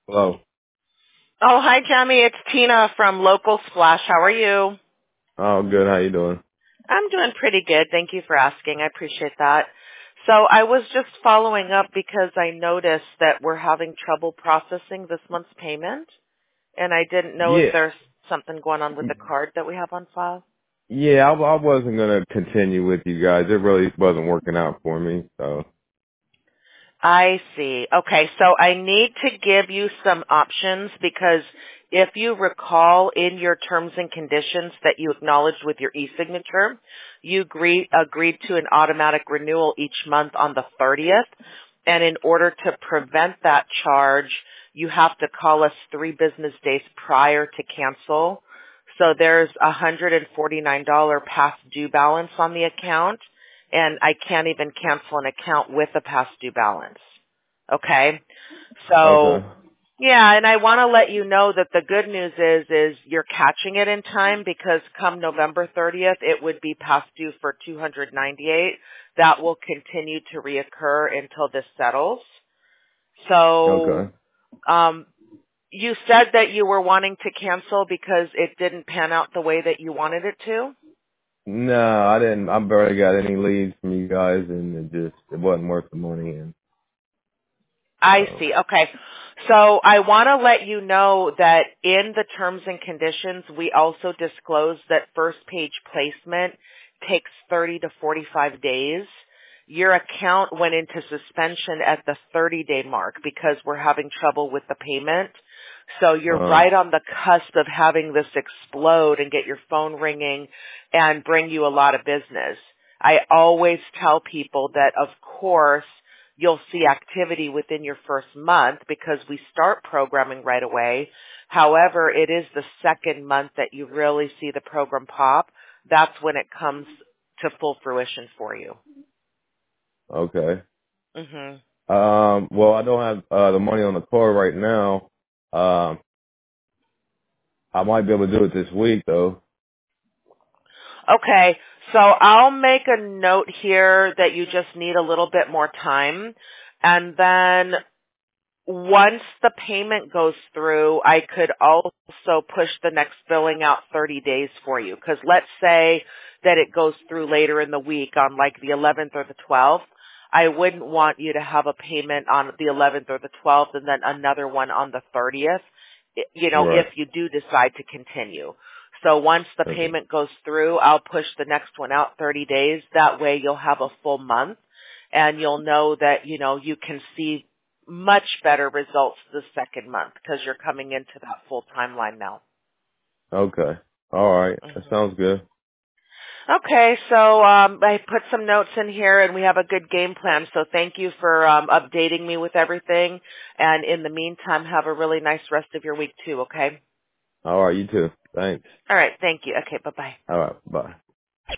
Hello. Oh, hi, Jamie. It's Tina from Local Splash. How are you? Oh, good. How you doing? I'm doing pretty good. Thank you for asking. I appreciate that. So I was just following up because I noticed that we're having trouble processing this month's payment, and I didn't know if Yeah. there's something going on with the card that we have on file. Yeah, I wasn't gonna continue with you guys. It really wasn't working out for me. So. I see. Okay, so I need to give you some options because if you recall in your terms and conditions that you acknowledged with your e-signature, you agreed to an automatic renewal each month on the 30th. And in order to prevent that charge, you have to call us 3 business days prior to cancel. So there's a $149 past due balance on the account, and I can't even cancel an account with a past due balance. Okay? So, Okay. yeah, and I want to let you know that the good news is you're catching it in time because come November 30th, it would be past due for 298. That will continue to reoccur until this settles. So, Okay. um, you said that you were wanting to cancel because it didn't pan out the way that you wanted it to? No, I didn't. I barely got any leads from you guys, and it wasn't worth the money. And I so. see. Okay. So I want to let you know that in the terms and conditions, we also disclose that first page placement takes 30 to 45 days. Your account went into suspension at the 30-day mark because we're having trouble with the payment. So you're Uh. right on the cusp of having this explode and get your phone ringing and bring you a lot of business. I always tell people that, of course, you'll see activity within your first month because we start programming right away. However, it is the second month that you really see the program pop. That's when it comes to full fruition for you. Okay. hmm Well, I don't have the money on the card right now. I might be able to do it this week though. Okay, so I'll make a note here that you just need a little bit more time. And then once the payment goes through, I could also push the next billing out 30 days for you. Because let's say that it goes through later in the week on like the 11th or the 12th. I wouldn't want you to have a payment on the 11th or the 12th and then another one on the 30th, if Right. you do decide to continue. So once the Okay. payment goes through, I'll push the next one out 30 days. That way you'll have a full month and you'll know that, you can see much better results the second month because you're coming into that full timeline now. Okay. All right. That hmm sounds good. Okay, so I put some notes in here and we have a good game plan. So thank you for updating me with everything. And in the meantime, have a really nice rest of your week too, okay? All right. You too. Thanks. All right, thank you. Okay, bye-bye. All right. Bye.